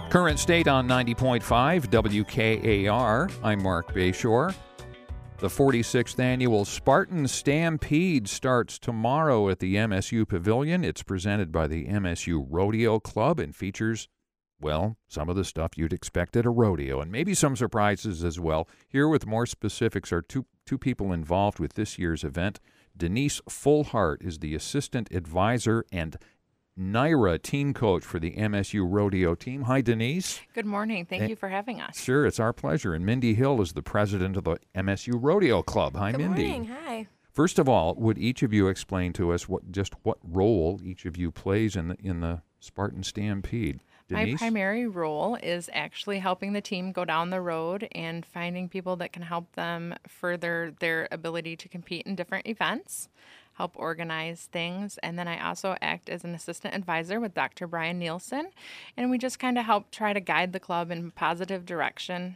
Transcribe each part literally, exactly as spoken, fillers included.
Current State on ninety point five W K A R. I'm Mark Bayshore. The forty-sixth Annual Spartan Stampede starts tomorrow at the M S U Pavilion. It's presented by the M S U Rodeo Club and features, well, some of the stuff you'd expect at a rodeo, and maybe some surprises as well. Here with more specifics are two, two people involved with this year's event. Denise Fullhart is the assistant advisor and Naira team coach for the M S U Rodeo team. Hi, Denise. Good morning. Thank and, you for having us. Sure, it's our pleasure. And Mindy Hill is the president of the M S U Rodeo Club. Hi, Good Mindy. Good morning. Hi. First of all, would each of you explain to us what just what role each of you plays in the in the Spartan Stampede? Denise? My primary role is actually helping the team go down the road and finding people that can help them further their ability to compete in different events, help organize things, and then I also act as an assistant advisor with Doctor Brian Nielsen, and we just kind of help try to guide the club in a positive direction.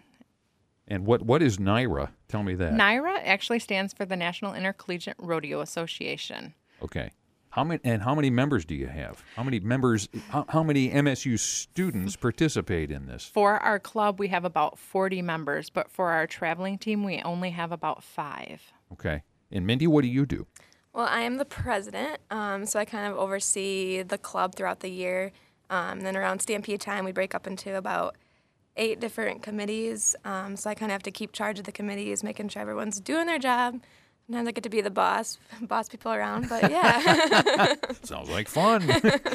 And what, what is NYRA? Tell me that. NYRA actually stands for the National Intercollegiate Rodeo Association. Okay. How many and how many members do you have? How many members? How, how many M S U students participate in this? For our club, we have about forty members, but for our traveling team, we only have about five. Okay. And Mindy, what do you do? Well, I am the president, um, so I kind of oversee the club throughout the year. Um, then around Stampede time, we break up into about eight different committees. Um, so I kind of have to keep charge of the committees, making sure everyone's doing their job. Sometimes I get to be the boss, boss people around, but yeah. Sounds like fun.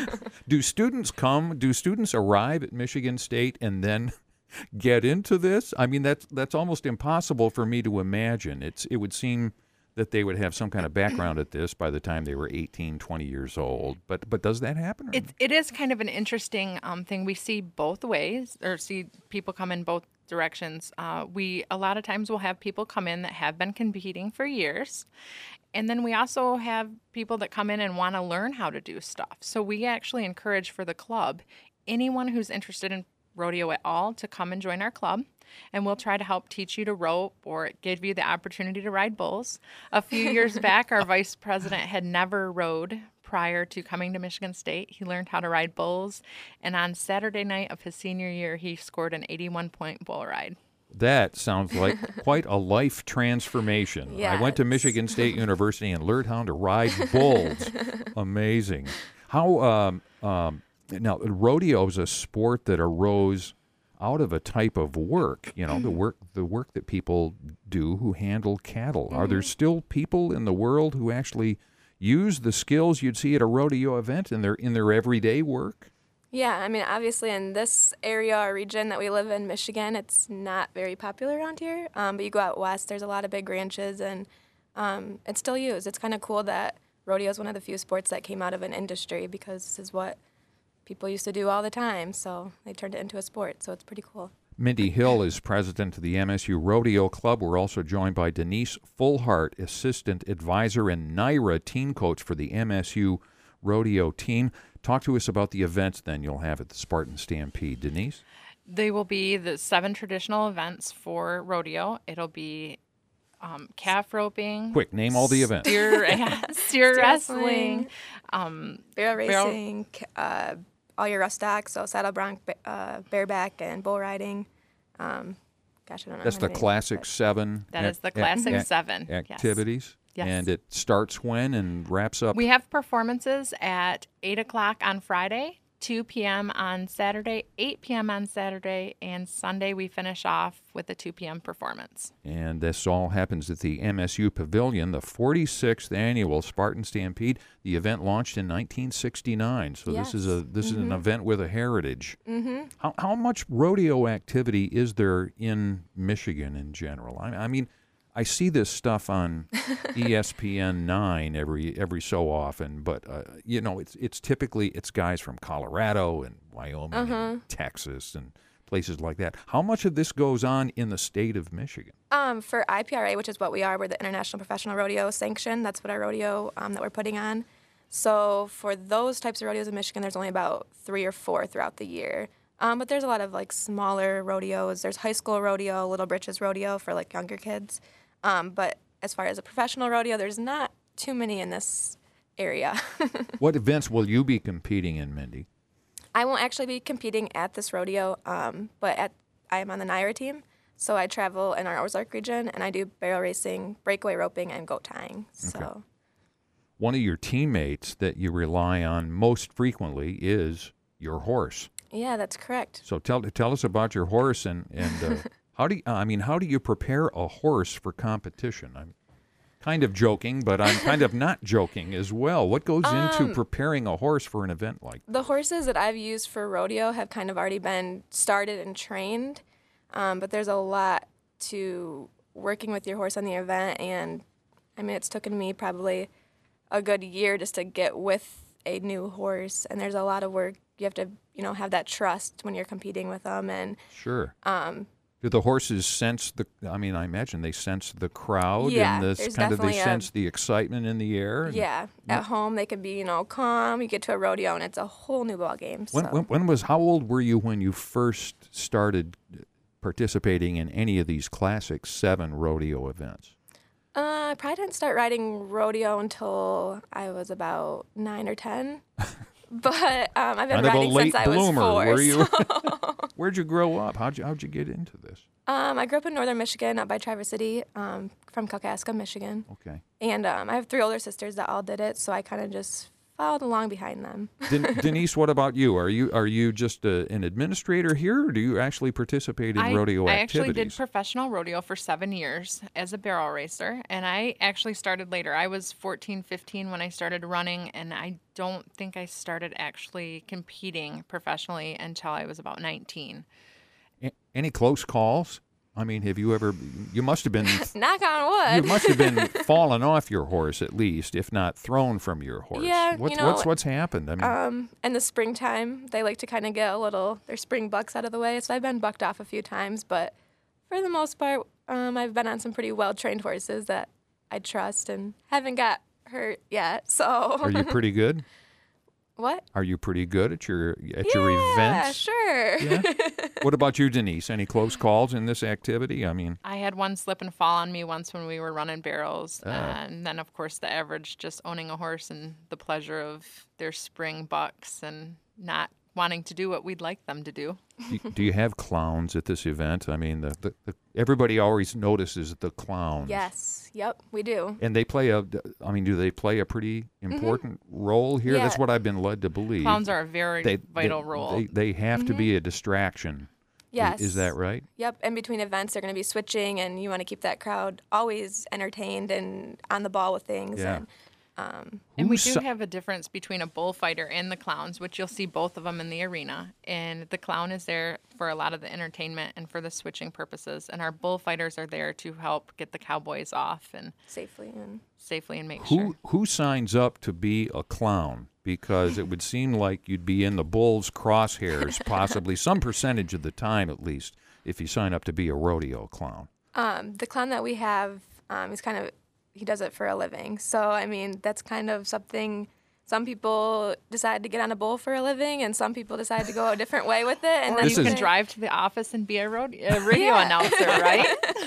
Do students come, do students arrive at Michigan State and then get into this? I mean, that's that's almost impossible for me to imagine. It's It would seem that they would have some kind of background at this by the time they were eighteen, twenty years old. But but does that happen? It, it is kind of an interesting um, thing. We see both ways, or see people come in both directions. Uh, we a lot of times will have people come in that have been competing for years, and then we also have people that come in and want to learn how to do stuff. So we actually encourage for the club anyone who's interested in rodeo at all to come and join our club, and we'll try to help teach you to rope or give you the opportunity to ride bulls. A few years back, our vice president had never rode prior to coming to Michigan State. He learned how to ride bulls, and on Saturday night of his senior year, he scored an eighty-one point bull ride. That sounds like quite a life transformation. Yes. I went to Michigan State University and learned how to ride bulls. Amazing. How um, um, now rodeo is a sport that arose out of a type of work, you know, the work the work that people do who handle cattle. Mm-hmm. Are there still people in the world who actually use the skills you'd see at a rodeo event in their in their everyday work? Yeah, I mean, obviously in this area or region that we live in, Michigan, it's not very popular around here. Um, but you go out west, there's a lot of big ranches, and um, it's still used. It's kind of cool that rodeo is one of the few sports that came out of an industry, because this is what people used to do all the time, so they turned it into a sport, so it's pretty cool. Mindy Hill is president of the M S U Rodeo Club. We're also joined by Denise Fullhart, assistant advisor and NYRA team coach for the M S U Rodeo team. Talk to us about the events then you'll have at the Spartan Stampede. Denise? They will be the seven traditional events for rodeo. It'll be um, calf roping. Quick, name all the events. Steer, steer, steer wrestling. wrestling um, barrel racing, barrel, uh, all your rough stocks, so saddle bronc, uh, bareback, and bull riding. Um, gosh, I don't know. That's the classic seven. That is the classic ac- seven activities. Yes. And it starts when and wraps up? We have performances at eight o'clock on Friday, two p.m. on Saturday, eight p.m. on Saturday, and Sunday we finish off with a two p.m. performance. And this all happens at the M S U Pavilion, the forty-sixth Annual Spartan Stampede. The event launched in nineteen sixty-nine, so yes. this is a this mm-hmm. is an event with a heritage. Mm-hmm. How how much rodeo activity is there in Michigan in general? I, I mean, I see this stuff on E S P N nine every every so often, but uh, you know, it's it's typically it's guys from Colorado and Wyoming uh-huh. and Texas and places like that. How much of this goes on in the state of Michigan? Um, for I P R A, which is what we are, we're the International Professional Rodeo Sanction. That's what our rodeo um, that we're putting on. So for those types of rodeos in Michigan, there's only about three or four throughout the year. Um, but there's a lot of like smaller rodeos. There's high school rodeo, Little Britches rodeo for like younger kids. Um, but as far as a professional rodeo, there's not too many in this area. What events will you be competing in, Mindy? I won't actually be competing at this rodeo, um, but at I am on the Naira team, so I travel in our Ozark region, and I do barrel racing, breakaway roping, and goat tying. So, Okay. One of your teammates that you rely on most frequently is your horse. yeah, that's correct. So tell tell us about your horse and and uh, how do you, I mean how do you prepare a horse for competition? I'm kind of joking, but I'm kind of not joking as well. What goes into Um, preparing a horse for an event like The horses that I've used for rodeo have kind of already been started and trained, um, but there's a lot to working with your horse on the event, and I mean, it's taken me probably a good year just to get with a new horse, and there's a lot of work. You have to, you know, have that trust when you're competing with them, and Sure. um, Do the horses sense the? I mean, I imagine they sense the crowd Yeah, and the there's kind of they definitely a- sense the excitement in the air. and- yeah, at home they can be, you know, calm. You get to a rodeo, and it's a whole new ball game. When, so. when when was how old were you when you first started participating in any of these classic seven rodeo events? Uh, I probably didn't start riding rodeo until I was about nine or ten. But um, I've been Kind of a riding late since I bloomer, was four. were you? so- Where'd you grow up? How'd you how'd you get into this? um, I grew up in northern Michigan, up by Traverse City, um, from Kalkaska, Michigan. Okay. And um, I have three older sisters that all did it, so I kind of just followed along behind them. Den- Denise, what about you? Are you are you just a, an administrator here, or do you actually participate in I, rodeo I activities? actually did professional rodeo for seven years as a barrel racer, and I actually started later. I was fourteen, fifteen when I started running, and I don't think I started actually competing professionally until I was about nineteen. A- Any close calls? I mean, have you ever? You must have been. Knock on You wood. must have been fallen off your horse at least, if not thrown from your horse. Yeah, What's you know, what's what's happened? I mean, Um, in the springtime, they like to kind of get a little their spring bucks out of the way. So I've been bucked off a few times, but for the most part, um, I've been on some pretty well trained horses that I trust and haven't got hurt yet. So are you pretty good? what? Are you pretty good at your at your Yeah, events? sure. Yeah. What about you, Denise? Any close calls in this activity? I mean, I had one slip and fall on me once when we were running barrels. Ah. And then, of course, the average just owning a horse and the pleasure of their spring bucks and not wanting to do what we'd like them to do. do, do you have clowns at this event? I mean, the, the, the everybody always notices the clowns. Yes. Yep. We do. And they play a. I mean, do they play a pretty important role here? Yeah. That's what I've been led to believe. Clowns are a very They- vital they, role. They, they have to be a distraction. I- Yes. Is that right? Yep. In between events, they're going to be switching, and you want to keep that crowd always entertained and on the ball with things. Yeah. And um, And we Who's do so- have a difference between a bullfighter and the clowns, which you'll see both of them in the arena. And the clown is there for a lot of the entertainment and for the switching purposes. And our bullfighters are there to help get the cowboys off and safely and safely and make Who sure. who signs up to be a clown? Because it would seem like you'd be in the bull's crosshairs, possibly some percentage of the time at least, if you sign up to be a rodeo clown. Um, the clown that we have um, is kind of, he does it for a living. So, I mean, that's kind of something, some people decide to get on a bull for a living, and some people decide to go a different way with it. And Or then This you is- can they- drive to the office and be a, rode- a radio Yeah. announcer, right?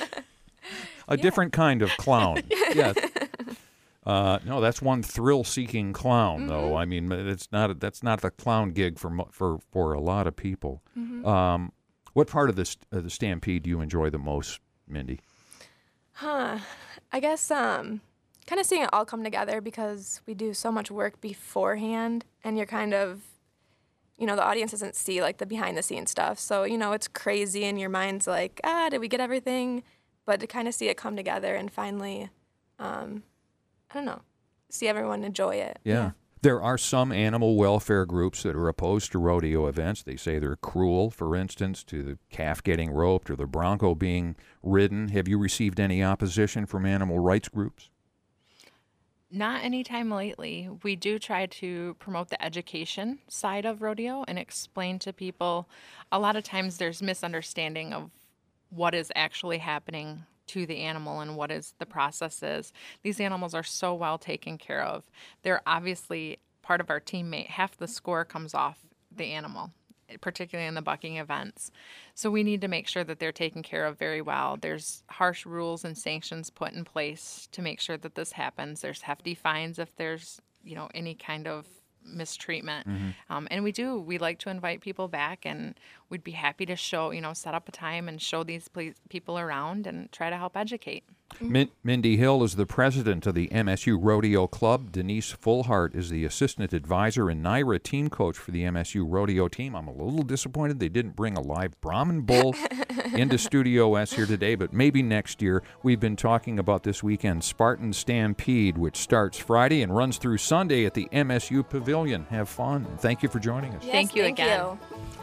A different kind of clown. Yes. Uh, no, that's one thrill-seeking clown, though. I mean, it's not that's not the clown gig for mo- for for a lot of people. Um, what part of this uh, the Stampede do you enjoy the most, Mindy? Huh. I guess um, kind of seeing it all come together because we do so much work beforehand, and you're kind of, you know, the audience doesn't see like the behind the scenes stuff. So, you know, it's crazy, and your mind's like, ah, did we get everything? But to kind of see it come together and finally, um, I don't know, see everyone enjoy it. Yeah. There are some animal welfare groups that are opposed to rodeo events. They say they're cruel, for instance, to the calf getting roped or the bronco being ridden. Have you received any opposition from animal rights groups? Not anytime lately. We do try to promote the education side of rodeo and explain to people. A lot of times there's misunderstanding of what is actually happening to the animal and what is the process is. These animals are so well taken care of. They're obviously part of our teammate. Half the score comes off the animal, particularly in the bucking events. So we need to make sure that they're taken care of very well. There's harsh rules and sanctions put in place to make sure that this happens. There's hefty fines if there's, you know, any kind of mistreatment. Um, and we do, we like to invite people back, and we'd be happy to show, you know, set up a time and show these ple- people around and try to help educate. Min- Mindy Hill is the president of the M S U Rodeo Club. Denise Fullhart is the assistant advisor and Naira team coach for the M S U Rodeo team. I'm a little disappointed they didn't bring a live Brahman bull into Studio S here today, but maybe next year. We've been talking about this weekend Spartan Stampede, which starts Friday and runs through Sunday at the M S U Pavilion. Have fun. Thank you for joining us. Yes, Thank you thank again. you.